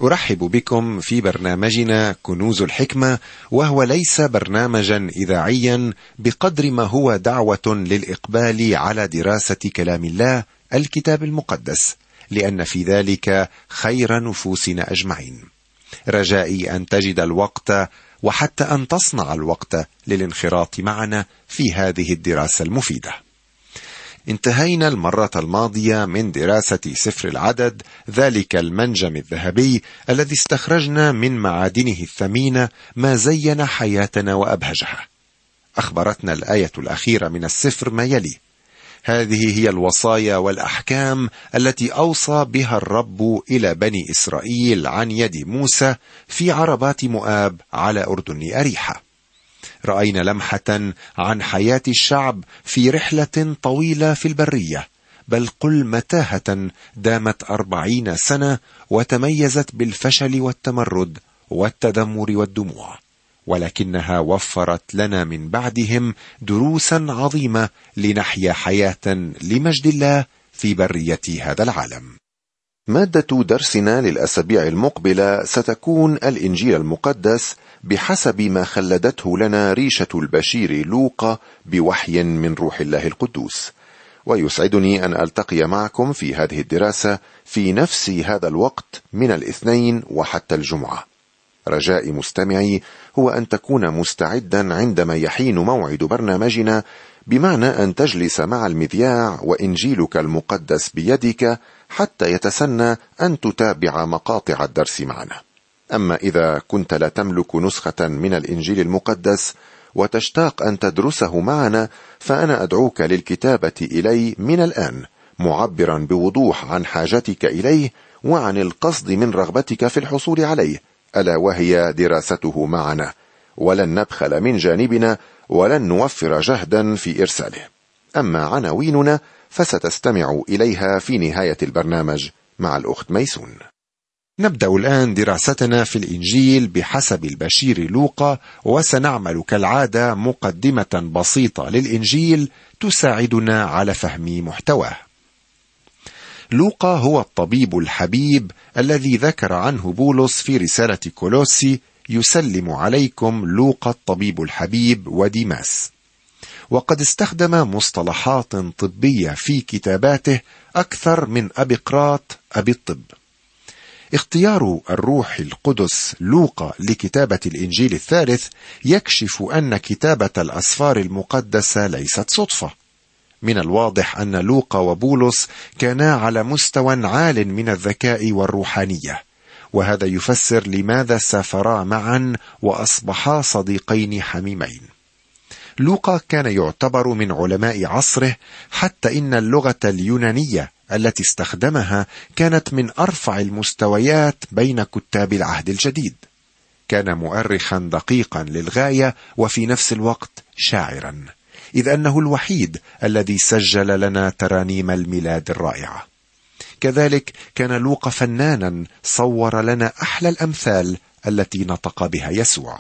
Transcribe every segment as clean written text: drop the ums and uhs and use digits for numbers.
أرحب بكم في برنامجنا كنوز الحكمة، وهو ليس برنامجا إذاعيا بقدر ما هو دعوة للإقبال على دراسة كلام الله الكتاب المقدس، لأن في ذلك خير نفوسنا أجمعين. رجائي أن تجد الوقت وحتى أن تصنع الوقت للانخراط معنا في هذه الدراسة المفيدة. انتهينا المرة الماضية من دراسة سفر العدد، ذلك المنجم الذهبي الذي استخرجنا من معادنه الثمينة ما زين حياتنا وأبهجها. أخبرتنا الآية الأخيرة من السفر ما يلي: هذه هي الوصايا والأحكام التي أوصى بها الرب إلى بني إسرائيل عن يد موسى في عربات مؤاب على أردن أريحة. رأينا لمحة عن حياة الشعب في رحلة طويلة في البرية، بل قل متاهة دامت 40 سنة، وتميزت بالفشل والتمرد والتذمر والدموع، ولكنها وفرت لنا من بعدهم دروسا عظيمة لنحيا حياة لمجد الله في برية هذا العالم. مادة درسنا للأسابيع المقبلة ستكون الإنجيل المقدس بحسب ما خلدته لنا ريشة البشير لوقا بوحي من روح الله القدوس، ويسعدني أن ألتقي معكم في هذه الدراسة في نفس هذا الوقت من الاثنين وحتى الجمعة. رجاء مستمعي هو أن تكون مستعدا عندما يحين موعد برنامجنا، بمعنى أن تجلس مع المذياع وإنجيلك المقدس بيدك حتى يتسنى أن تتابع مقاطع الدرس معنا. أما إذا كنت لا تملك نسخة من الإنجيل المقدس وتشتاق أن تدرسه معنا، فأنا أدعوك للكتابة إلي من الآن، معبرا بوضوح عن حاجتك إليه وعن القصد من رغبتك في الحصول عليه، ألا وهي دراسته معنا، ولن نبخل من جانبنا ولن نوفر جهدا في إرساله. أما عناويننا فستستمع إليها في نهاية البرنامج مع الأخت ميسون. نبدأ الآن دراستنا في الإنجيل بحسب البشير لوقا، وسنعمل كالعادة مقدمة بسيطة للإنجيل تساعدنا على فهم محتواه. لوقا هو الطبيب الحبيب الذي ذكر عنه بولس في رسالة كولوسي: يسلم عليكم لوقا الطبيب الحبيب وديماس. وقد استخدم مصطلحات طبية في كتاباته أكثر من أبقراط أبي الطب. اختيار الروح القدس لوقا لكتابة الإنجيل الثالث يكشف أن كتابة الأسفار المقدسة ليست صدفة. من الواضح أن لوقا وبولس كانا على مستوى عال من الذكاء والروحانية، وهذا يفسر لماذا سافرا معا وأصبحا صديقين حميمين. لوقا كان يعتبر من علماء عصره، حتى إن اللغة اليونانية التي استخدمها كانت من أرفع المستويات بين كتاب العهد الجديد. كان مؤرخا دقيقا للغاية، وفي نفس الوقت شاعرا، إذ أنه الوحيد الذي سجل لنا ترانيم الميلاد الرائعة. كذلك كان لوقا فنانا صور لنا أحلى الأمثال التي نطق بها يسوع.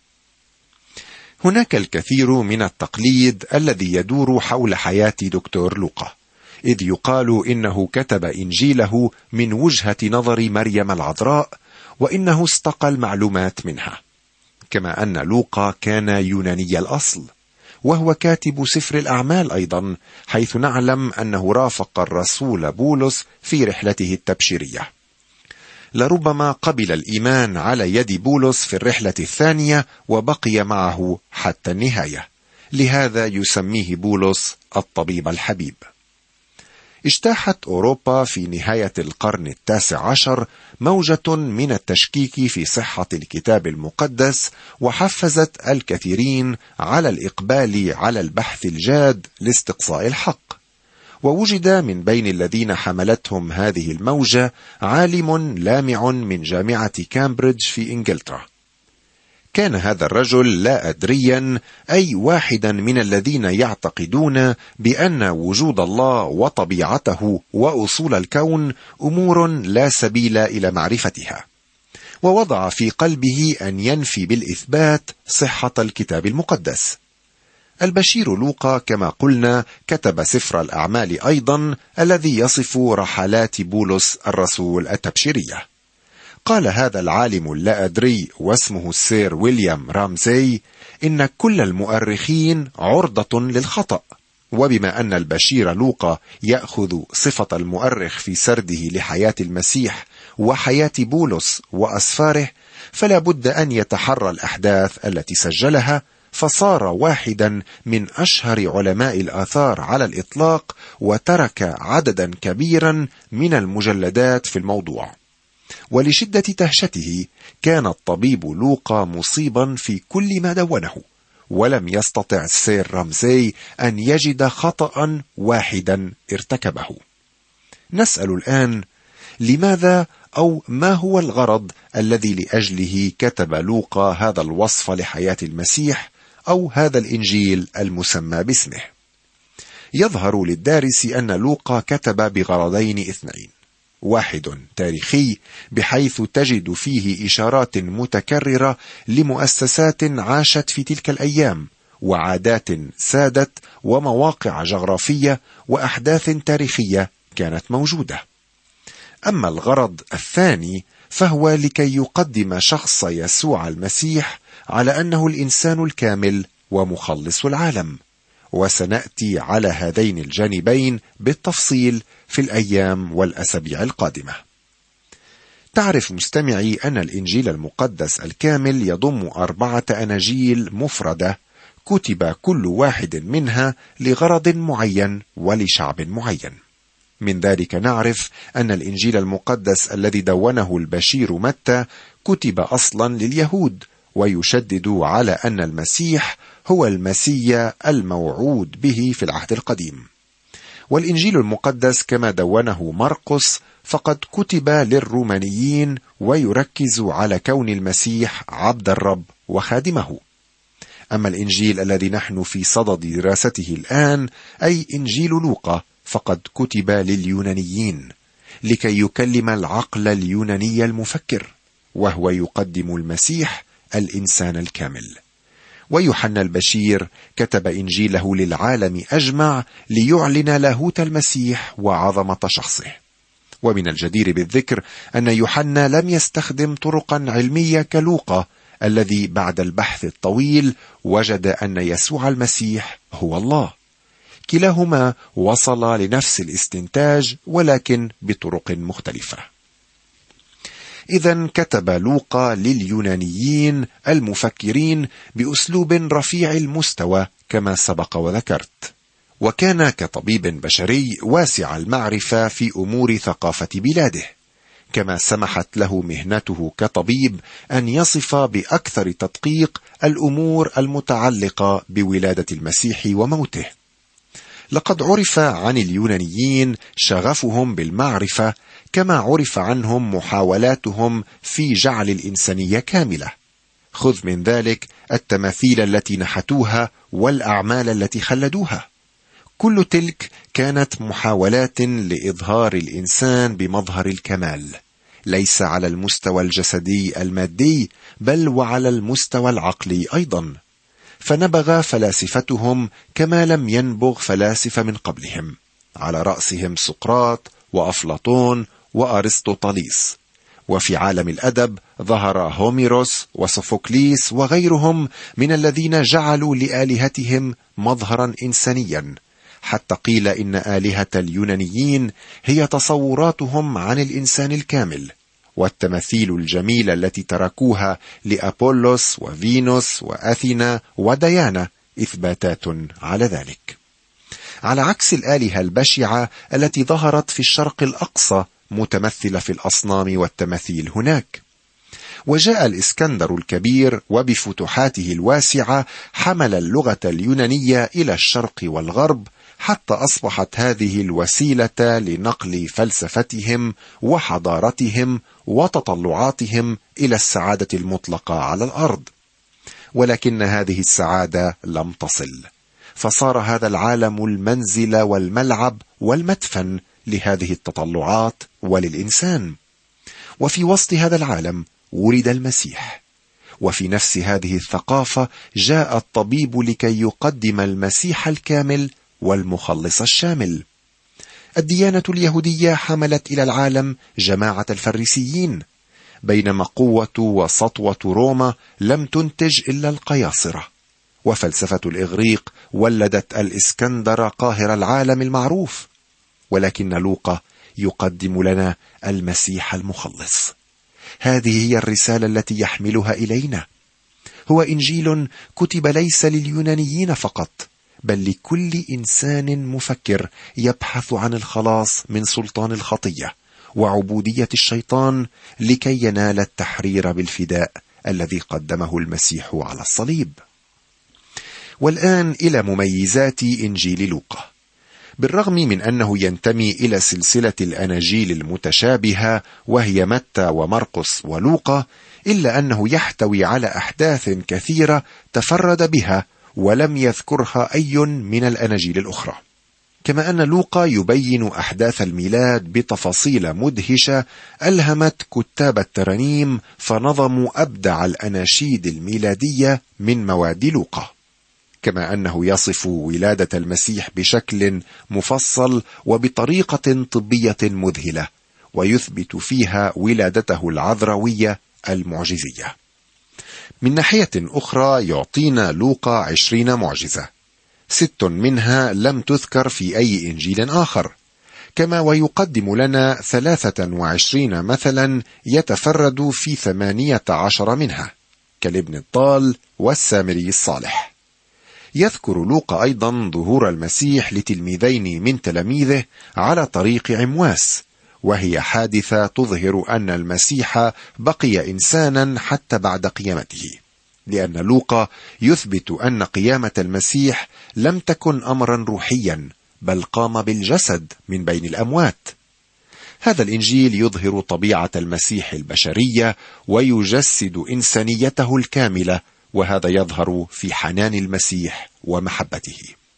هناك الكثير من التقليد الذي يدور حول حياة دكتور لوقا، إذ يقال إنه كتب إنجيله من وجهة نظر مريم العذراء، وإنه استقى المعلومات منها. كما أن لوقا كان يوناني الأصل، وهو كاتب سفر الأعمال أيضا، حيث نعلم أنه رافق الرسول بولس في رحلته التبشيرية. لربما قبل الإيمان على يد بولس في الرحلة الثانية وبقي معه حتى النهاية، لهذا يسميه بولس الطبيب الحبيب. اجتاحت أوروبا في نهاية القرن 19 موجة من التشكيك في صحة الكتاب المقدس، وحفزت الكثيرين على الإقبال على البحث الجاد لاستقصاء الحق. ووجد من بين الذين حملتهم هذه الموجة عالم لامع من جامعة كامبريدج في إنجلترا. كان هذا الرجل لا أدريا أي واحدا من الذين يعتقدون بأن وجود الله وطبيعته وأصول الكون أمور لا سبيل إلى معرفتها، ووضع في قلبه أن ينفي بالإثبات صحة الكتاب المقدس. البشير لوقا كما قلنا كتب سفر الأعمال أيضا، الذي يصف رحلات بولس الرسول التبشيرية. قال هذا العالم اللا أدري واسمه السير ويليام رامزي: إن كل المؤرخين عرضة للخطأ، وبما أن البشير لوقا يأخذ صفة المؤرخ في سرده لحياة المسيح وحياة بولس وأسفاره، فلا بد أن يتحرى الأحداث التي سجلها، فصار واحدا من أشهر علماء الآثار على الإطلاق، وترك عددا كبيرا من المجلدات في الموضوع. ولشدة دهشته كان الطبيب لوقا مصيبا في كل ما دونه، ولم يستطع السير رامزي أن يجد خطأ واحدا ارتكبه. نسأل الآن: لماذا أو ما هو الغرض الذي لأجله كتب لوقا هذا الوصف لحياة المسيح أو هذا الإنجيل المسمى باسمه؟ يظهر للدارس أن لوقا كتب بغرضين اثنين: واحد تاريخي، بحيث تجد فيه إشارات متكررة لمؤسسات عاشت في تلك الأيام، وعادات سادت، ومواقع جغرافية، وأحداث تاريخية كانت موجودة. أما الغرض الثاني فهو لكي يقدم شخص يسوع المسيح على أنه الإنسان الكامل ومخلص العالم، وسنأتي على هذين الجانبين بالتفصيل في الأيام والأسابيع القادمة. تعرف مستمعي أن الإنجيل المقدس الكامل يضم 4 أناجيل مفردة، كتب كل واحد منها لغرض معين ولشعب معين. من ذلك نعرف أن الإنجيل المقدس الذي دونه البشير متى كتب أصلا لليهود، ويشدد على أن المسيح هو المسيا الموعود به في العهد القديم. والإنجيل المقدس كما دونه مرقس فقد كتب للرومانيين، ويركز على كون المسيح عبد الرب وخادمه. أما الإنجيل الذي نحن في صدد دراسته الآن، أي إنجيل لوقا، فقد كتب لليونانيين لكي يكلم العقل اليوناني المفكر، وهو يقدم المسيح الإنسان الكامل. ويوحنا البشير كتب إنجيله للعالم أجمع ليعلن لاهوت المسيح وعظمة شخصه. ومن الجدير بالذكر أن يوحنا لم يستخدم طرقا علمية كلوقا، الذي بعد البحث الطويل وجد أن يسوع المسيح هو الله. كلاهما وصل لنفس الاستنتاج، ولكن بطرق مختلفة. إذن كتب لوقا لليونانيين المفكرين بأسلوب رفيع المستوى كما سبق وذكرت، وكان كطبيب بشري واسع المعرفة في أمور ثقافة بلاده، كما سمحت له مهنته كطبيب أن يصف بأكثر تدقيق الأمور المتعلقة بولادة المسيح وموته. لقد عرف عن اليونانيين شغفهم بالمعرفة، كما عرف عنهم محاولاتهم في جعل الإنسانية كاملة. خذ من ذلك التماثيل التي نحتوها والأعمال التي خلدوها، كل تلك كانت محاولات لإظهار الإنسان بمظهر الكمال، ليس على المستوى الجسدي المادي، بل وعلى المستوى العقلي أيضا. فنبغ فلاسفتهم كما لم ينبغ فلاسفة من قبلهم، على رأسهم سقراط وأفلاطون وأرسطوطاليس. وفي عالم الأدب ظهر هوميروس وسوفوكليس وغيرهم من الذين جعلوا لآلهتهم مظهرا إنسانيا، حتى قيل إن آلهة اليونانيين هي تصوراتهم عن الإنسان الكامل، والتماثيل الجميلة التي تركوها لأبولوس وفينوس وأثينا وديانا إثباتات على ذلك، على عكس الآلهة البشعة التي ظهرت في الشرق الأقصى متمثلة في الأصنام والتماثيل هناك. وجاء الإسكندر الكبير وبفتوحاته الواسعة حمل اللغة اليونانية إلى الشرق والغرب، حتى أصبحت هذه الوسيلة لنقل فلسفتهم وحضارتهم وتطلعاتهم إلى السعادة المطلقة على الأرض. ولكن هذه السعادة لم تصل، فصار هذا العالم المنزل والملعب والمدفن لهذه التطلعات وللإنسان. وفي وسط هذا العالم ولد المسيح، وفي نفس هذه الثقافة جاء الطبيب لكي يقدم المسيح الكامل والمخلص الشامل. الديانة اليهودية حملت إلى العالم جماعة الفريسيين، بينما قوة وسطوة روما لم تنتج إلا القياصرة، وفلسفة الإغريق ولدت الإسكندر قاهر العالم المعروف. ولكن لوقا يقدم لنا المسيح المخلص. هذه هي الرسالة التي يحملها إلينا. هو إنجيل كتب ليس لليونانيين فقط، بل لكل إنسان مفكر يبحث عن الخلاص من سلطان الخطية وعبودية الشيطان لكي ينال التحرير بالفداء الذي قدمه المسيح على الصليب. والآن إلى مميزات إنجيل لوقا. بالرغم من أنه ينتمي إلى سلسلة الأناجيل المتشابهة وهي متى ومرقس ولوقا، إلا أنه يحتوي على أحداث كثيرة تفرد بها ولم يذكرها أي من الأناجيل الأخرى. كما أن لوقا يبين أحداث الميلاد بتفاصيل مدهشة ألهمت كتاب الترانيم فنظموا أبدع الأناشيد الميلادية من مواد لوقا. كما أنه يصف ولادة المسيح بشكل مفصل وبطريقة طبية مذهلة، ويثبت فيها ولادته العذراوية المعجزية. من ناحية أخرى يعطينا لوقا 20 معجزة، 6 منها لم تذكر في أي إنجيل آخر، كما ويقدم لنا 23 مثلا يتفرد في 18 منها، كالابن الضال والسامري الصالح. يذكر لوقا أيضا ظهور المسيح لتلميذين من تلاميذه على طريق عمواس، وهي حادثة تظهر أن المسيح بقي إنسانا حتى بعد قيامته، لأن لوقا يثبت أن قيامة المسيح لم تكن أمرا روحيا، بل قام بالجسد من بين الأموات. هذا الإنجيل يظهر طبيعة المسيح البشرية ويجسد إنسانيته الكاملة، وهذا يظهر في حنان المسيح ومحبته.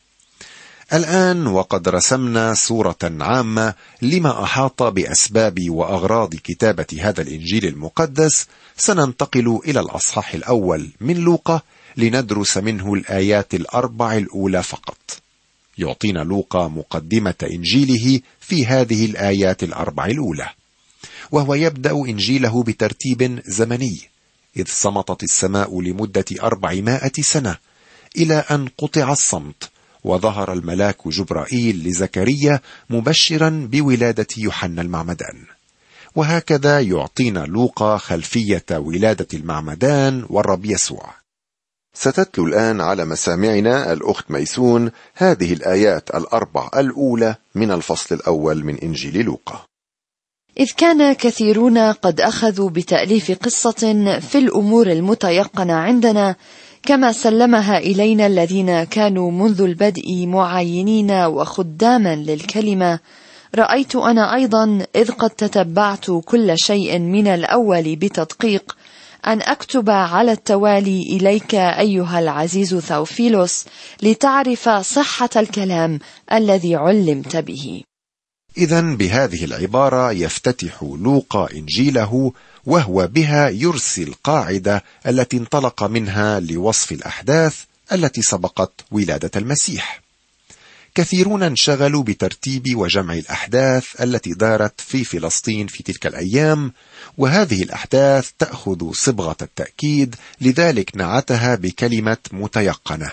الآن وقد رسمنا صورة عامة لما أحاط بأسباب وأغراض كتابة هذا الإنجيل المقدس، سننتقل إلى الأصحاح الأول من لوقا لندرس منه الآيات 4 الأولى فقط. يعطينا لوقا مقدمة إنجيله في هذه الآيات 4 الأولى، وهو يبدأ إنجيله بترتيب زمني، إذ صمتت السماء لمدة 400 سنة إلى أن قطع الصمت، وظهر الملاك جبرائيل لزكريا مبشرا بولادة يوحنا المعمدان. وهكذا يعطينا لوقا خلفية ولادة المعمدان والرب يسوع. ستتلو الآن على مسامعنا الأخت ميسون هذه الآيات 4 الأولى من الفصل الأول من إنجيل لوقا. إذ كان كثيرون قد أخذوا بتأليف قصة في الأمور المتيقنة عندنا، كما سلمها إلينا الذين كانوا منذ البدء معاينين وخداما للكلمة، رأيت أنا أيضا إذ قد تتبعت كل شيء من الأول بتدقيق أن أكتب على التوالي إليك أيها العزيز ثوفيلوس، لتعرف صحة الكلام الذي علمت به. إذن بهذه العبارة يفتتح لوقا إنجيله، وهو بها يرسي القاعدة التي انطلق منها لوصف الأحداث التي سبقت ولادة المسيح. كثيرون انشغلوا بترتيب وجمع الأحداث التي دارت في فلسطين في تلك الأيام، وهذه الأحداث تأخذ صبغة التأكيد، لذلك نعتها بكلمة متيقنة.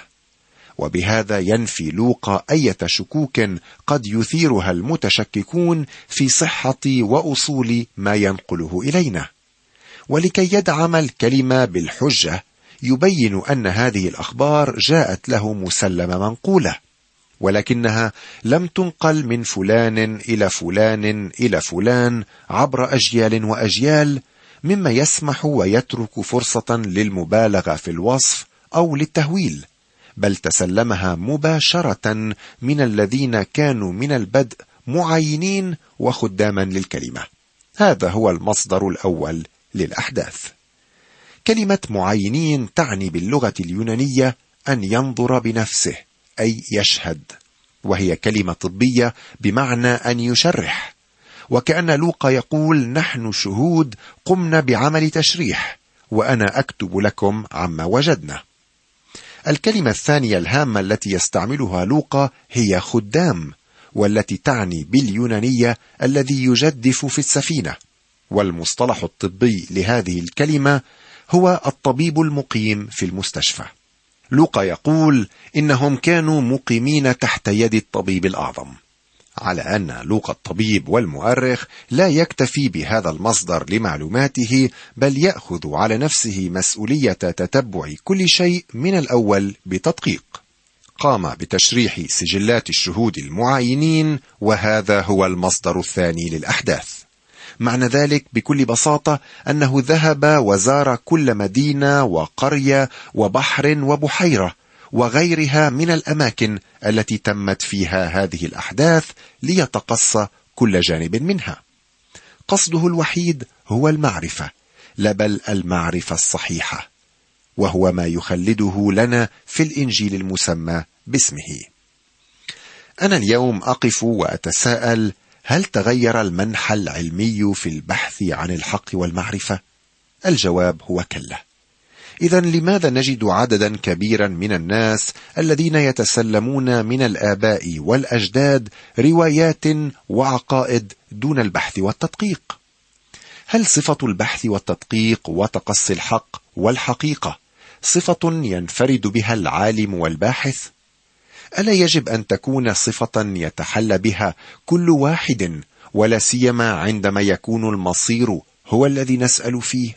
وبهذا ينفي لوقا أي شكوك قد يثيرها المتشككون في صحة وأصول ما ينقله إلينا. ولكي يدعم الكلمة بالحجة يبين أن هذه الأخبار جاءت له مسلمة منقولة، ولكنها لم تنقل من فلان إلى فلان إلى فلان عبر أجيال وأجيال، مما يسمح ويترك فرصة للمبالغة في الوصف أو للتهويل، بل تسلمها مباشرة من الذين كانوا من البدء معينين وخداما للكلمة. هذا هو المصدر الأول للأحداث. كلمة معينين تعني باللغة اليونانية أن ينظر بنفسه، أي يشهد، وهي كلمة طبية بمعنى أن يشرح، وكأن لوقا يقول نحن شهود قمنا بعمل تشريح، وأنا أكتب لكم عما وجدنا. الكلمة الثانية الهامة التي يستعملها لوقا هي خدام، والتي تعني باليونانية الذي يجدف في السفينة، والمصطلح الطبي لهذه الكلمة هو الطبيب المقيم في المستشفى. لوقا يقول إنهم كانوا مقيمين تحت يد الطبيب الأعظم، على أن لوقا الطبيب والمؤرخ لا يكتفي بهذا المصدر لمعلوماته، بل يأخذ على نفسه مسؤولية تتبع كل شيء من الأول بتدقيق. قام بتشريح سجلات الشهود المعاينين، وهذا هو المصدر الثاني للأحداث. معنى ذلك بكل بساطة أنه ذهب وزار كل مدينة وقرية وبحر وبحيرة وغيرها من الأماكن التي تمت فيها هذه الأحداث ليتقصى كل جانب منها. قصده الوحيد هو المعرفة، لا بل المعرفة الصحيحة، وهو ما يخلده لنا في الإنجيل المسمى باسمه. أنا اليوم أقف وأتساءل: هل تغير المنحى العلمي في البحث عن الحق والمعرفة؟ الجواب هو كلا. إذن لماذا نجد عددا كبيرا من الناس الذين يتسلمون من الآباء والأجداد روايات وعقائد دون البحث والتدقيق؟ هل صفة البحث والتدقيق وتقصي الحق والحقيقة صفة ينفرد بها العالم والباحث؟ ألا يجب أن تكون صفة يتحلى بها كل واحد، ولا سيما عندما يكون المصير هو الذي نسأل فيه؟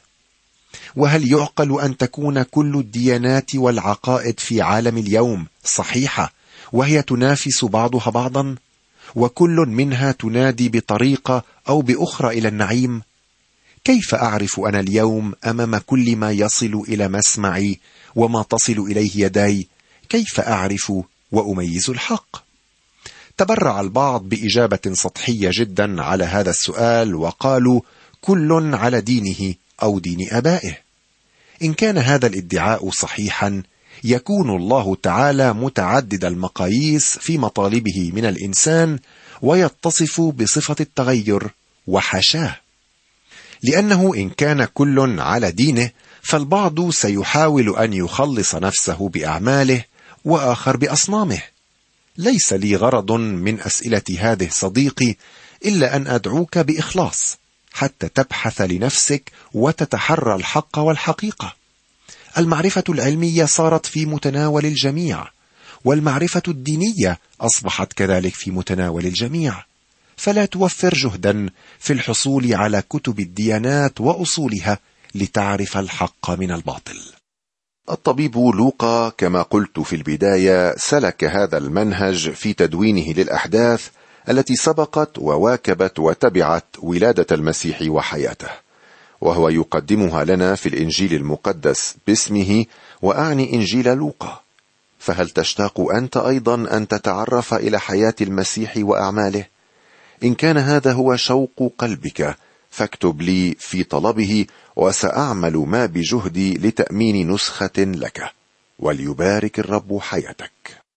وهل يعقل أن تكون كل الديانات والعقائد في عالم اليوم صحيحة وهي تنافس بعضها بعضا، وكل منها تنادي بطريقة أو بأخرى إلى النعيم؟ كيف أعرف أنا اليوم أمام كل ما يصل إلى مسمعي وما تصل إليه يداي؟ كيف أعرف وأميز الحق؟ تبرع البعض بإجابة سطحية جدا على هذا السؤال، وقالوا: كل على دينه أو دين آبائه. إن كان هذا الادعاء صحيحا، يكون الله تعالى متعدد المقاييس في مطالبه من الإنسان، ويتصف بصفة التغير، وحاشاه. لأنه إن كان كل على دينه، فالبعض سيحاول أن يخلص نفسه بأعماله، وآخر بأصنامه. ليس لي غرض من أسئلة هذه صديقي إلا أن أدعوك بإخلاص حتى تبحث لنفسك وتتحرى الحق والحقيقة. المعرفة العلمية صارت في متناول الجميع، والمعرفة الدينية أصبحت كذلك في متناول الجميع، فلا توفر جهدا في الحصول على كتب الديانات وأصولها لتعرف الحق من الباطل. الطبيب لوقا كما قلت في البداية سلك هذا المنهج في تدوينه للأحداث التي سبقت وواكبت وتبعت ولادة المسيح وحياته، وهو يقدمها لنا في الإنجيل المقدس باسمه، وأعني إنجيل لوقا. فهل تشتاق أنت أيضا أن تتعرف إلى حياة المسيح وأعماله؟ إن كان هذا هو شوق قلبك، فاكتب لي في طلبه، وسأعمل ما بجهدي لتأمين نسخة لك، وليبارك الرب حياتك.